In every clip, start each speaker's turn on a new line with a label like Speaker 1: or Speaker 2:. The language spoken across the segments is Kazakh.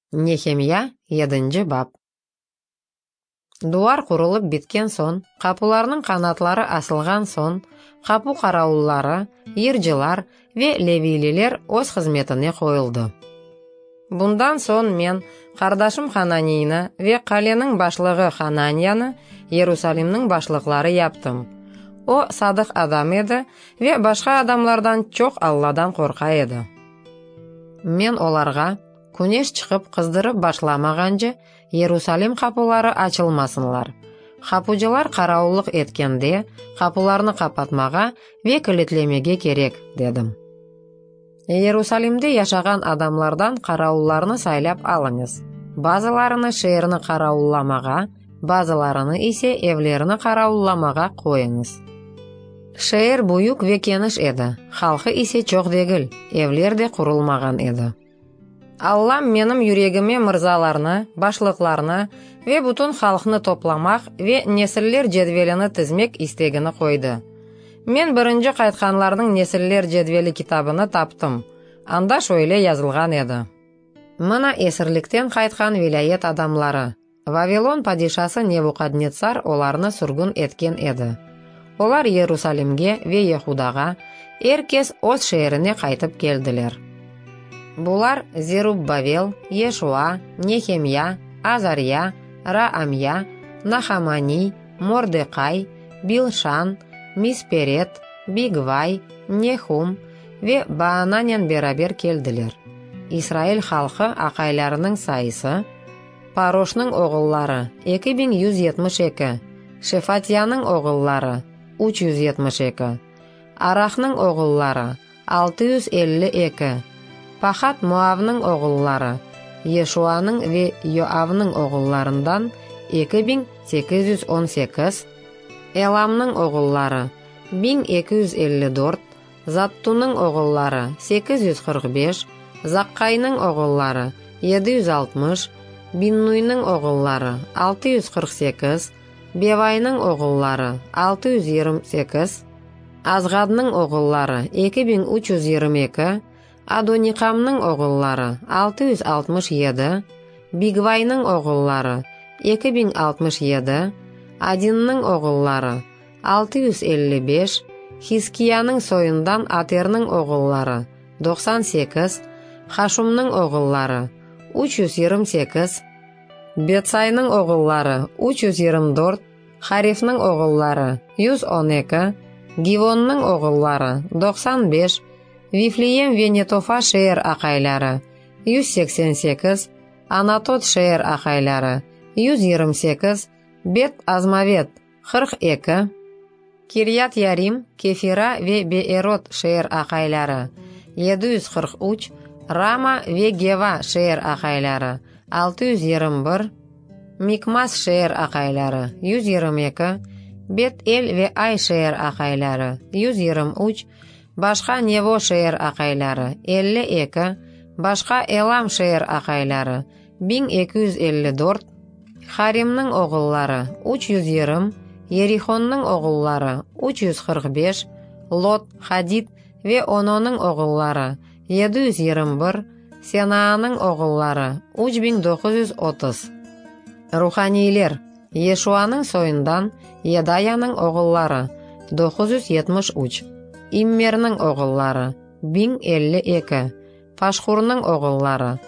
Speaker 1: Нехемия 7 бап. Дуар құрылып біткен сон, қапыларының қанатлары асылған сон, қапу қарауыллары, ержилар ве левилилер өз қызметіне қойылды. Бұндан сон мен қардашым Хананияны ве қаленің башлығы Хананияны Иерусалимнің башлықлары яптым. О садық адам еді ве башқа адамлардан чоқ Алладан қорқа еді. Мен оларға күнеш шығып қыздырып башламағанжы Иерусалим қапылары açılmasınlar. Қапыжылар қараулық еткенде қапыларны қапатмаға ве кілетлемеге керек, дедім. Иерусалимде яшаған адамлардан қараулларны сайлап алыңыз. Базыларыны шеріні қараулламаға, базыларыны исе евлеріні қараулламаға қойыңыз. Шер бұйық ве кеніш еді, халқы исе чоқ дегіл, евлер де құрылмаған еді. Аллам менің юрегіме мырзаларны, башлықларны ве бұтын халқыны топламақ ве несіллер жедвеліні тізмек істегіні қойды. Мен бірінші қайтқанлардың несіллер жедвелі китабыны таптым. Анда шөйле yazылған еді. Мына есірліктен қайтқан вилайет адамлары. Вавилон падишасы Небукаднецар оларны сүргін еткен еді. Олар Иерусалимге ве Ехудаға, еркес өз шеріне қайтып келділер. Бұлар Зеруббавел, Ешуа, Нехемия, Азария, Раамия, Нахамани, Мордекай, Билшан, Мисперет, Бигвай, Нехум ве Баананен берабер келділер. Исраил халқы ақайларының сайысы: Парошның оғыллары 2172, Шефатияның оғыллары 372, Арахның оғыллары 652, Пахат Моавның оғыллары Ешуаның ве Йоавның оғылларындан 2818, Эламның оғыллары 1254, Заттуның оғыллары 845, Заққайның оғыллары 760, Биннуйның оғыллары 648, Бевайның оғыллары 628, Азғадның оғыллары 2322, Адоникамның оғыллары 667, Бигвайның оғыллары 2067, Адинның оғыллары 655, Хискияның сойындан Атерның оғыллары 98, Хашумның оғыллары 328, Бетсайның оғыллары 324, Харифның оғыллары 112, Гивонның оғыллары 95, Вифлеем ве Нетофа шеер ақайлары 188, Анатот шеер ақайлары 128, Бет Азмавет 42, Кирьят Ярим, Кефира ве Беерот шеер ақайлары 743, Рама ве Гева шеер ақайлары 621, Микмас шеер ақайлары 122, Бет Эл ве Ай шеер ақайлары 123, Башқа Нево шеер ақайлары 52, Башқа Элам шеер ақайлары 1254, Харимның оғыллары 320, Ерихонның оғыллары 345, Лот, Хадид ве Ононың оғыллары 721, Сенааның оғыллары 3930. Руханилер: Ешуаның сойындан Едаяның оғыллары 973, Иммерның оғыллары 1052, Пашхурның оғыллары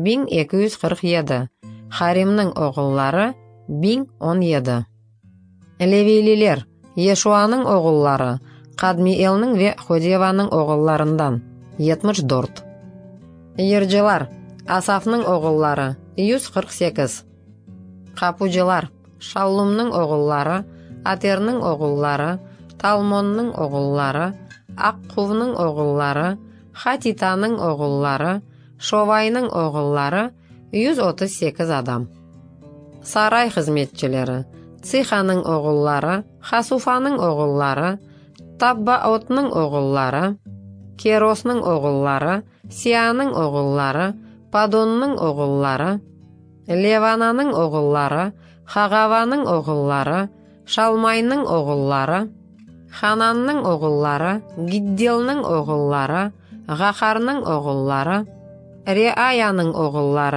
Speaker 1: 1247, Харимның оғыллары 1017. Левилилер: Ешуаның оғыллары Қадмиелның ве Ходеваның оғылларындан 74. Ержилар: Асафның оғыллары 148. Қапужилар: Шаллумның оғыллары, Атерның оғыллары, Талмонның оғыллары, Аққувның оғыллары, Хатитаның оғыллары, Шовайның оғыллары 138 адам. Сарай қызметчілері: Циханың оғыллары, Хасуфаның оғыллары, Таббаотның оғыллары, Керосның оғыллары, Сияның оғыллары, Падонның оғыллары, Левананың оғыллары, Хағаваның оғыллары, Шалмайның оғыллары, Хананның оғыллары, Гидделның оғыллары, Ғахарның оғыллары, Реаяның оғыллары,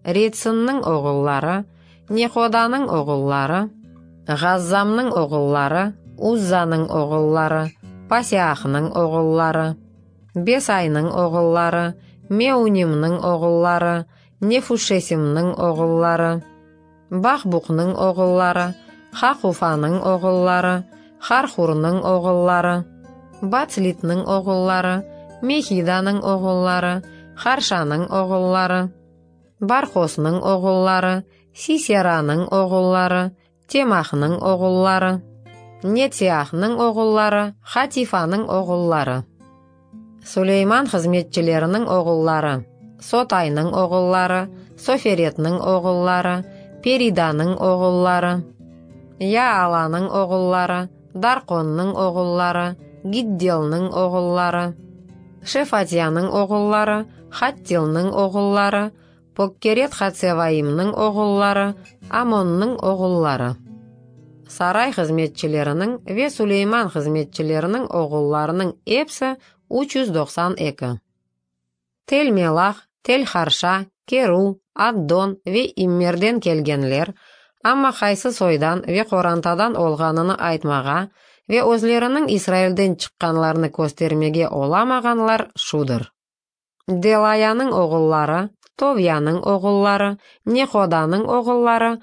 Speaker 1: Ретсиннің оғыллары, Неходаның оғыллары, Ғаззамның оғыллары, Уззаның оғыллары, Пасиахның оғыллары, Бесайның оғыллары, Меунимның оғыллары, Нефушесимның оғыллары, Бахбуқның оғыллары, Хақуфаның оғыллары, Хархурның оғыллары, Бацлитның оғыллары, Мехиданың оғыллары, Харшаның оғыллары, Бархосның оғыллары, Сисераның оғыллары, Темахның оғыллары, Нетсиахның оғыллары, Хатифаның оғыллары. Сулейман қызметшілерінің оғыллары: Сотайның оғыллары, Соферетнің оғыллары, Периданың оғыллары, Яаланың оғыллары, Дарқонның оғыллары, Гидделның оғыллары, Шефатияның оғыллары, Хаттилның оғыллары, Поккерет Хацеваимның оғыллары, Амонның оғыллары. Сарай қызметшілерінің ве Сулейман қызметшілерінің оғылларының епсі 392. Тел-Мелах, Тел-Харша, Керу, Аддон ве Иммерден келгенлер, амма қайсы сойдан ве Қорантадан олғаныны айтмаға ве өзлерінің Исраилден шыққанларыны көстермеге оламағанлар шудыр. Делаяның оғыллары, Товияның оғыллары, Неходаның оғыллары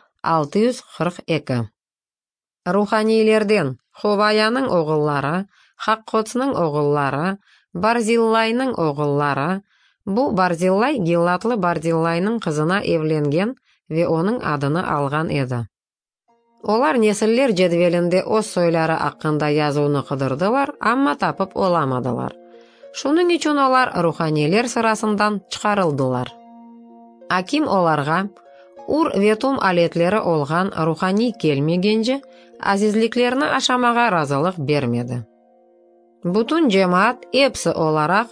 Speaker 1: 642. Руханилерден Ховаяның оғыллары, Хаққоцның оғыллары, Барзиллайның оғыллары. Бұл Барзиллай Гилатлы Барзиллайның қызына евленген ве оның адыны алған еді. Олар несіллер жедвелінде өз сойлары аққында язуыны қыдырдылар, амма тапып оламадылар. Шуның үшін олар руханилер сырасындан шығарылдылар. Аким оларға Ур ветум алетлері олған рухани келмегенже, азизликлеріні ашамаға разылық бермеді. Бүтін жемаат епсі оларақ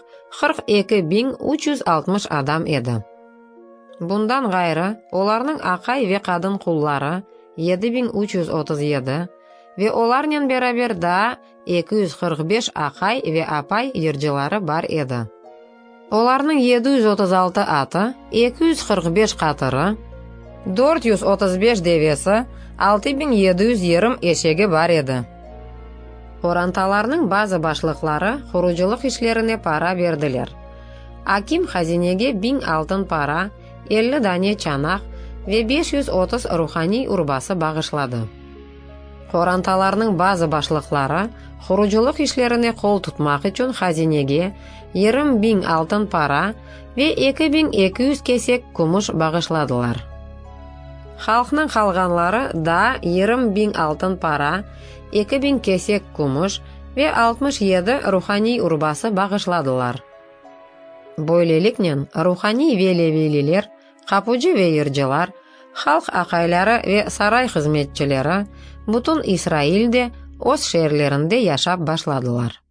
Speaker 1: 42.360 адам еді. Бұндан ғайры, оларның ақай ве қадын құллары 7.337 ве оларнен берабер да 245 ақай ве апай ерджілары бар еді. Оларның 736 аты, 245 қатыры, 435 девесі, 6720 ешегі бар еді. Қоранталарының базы башлықлары құружылық ішлеріне пара берділер. Аким хазинеге 1000 алтын пара, 50 дане чанақ ве 530 рухани урбасы бағышлады. Қоранталарының базы башлықлары құружылық ішлеріне қол тұтмақ үшін хазинеге 20.000 алтын пара ве 2200 кесек күміш бағышладылар. Халқның қалғанлары да 20.000 алтын пара, 2000 кесек күміш ве 67 рухани урбасы бағышладылар. Бойлелікнен рухани ве левилилер, қапуджи ве ерджылар, халық ақайлары ве сарай қызметчілері бүтін Исраилде өз шерлерінде яшап башладылар.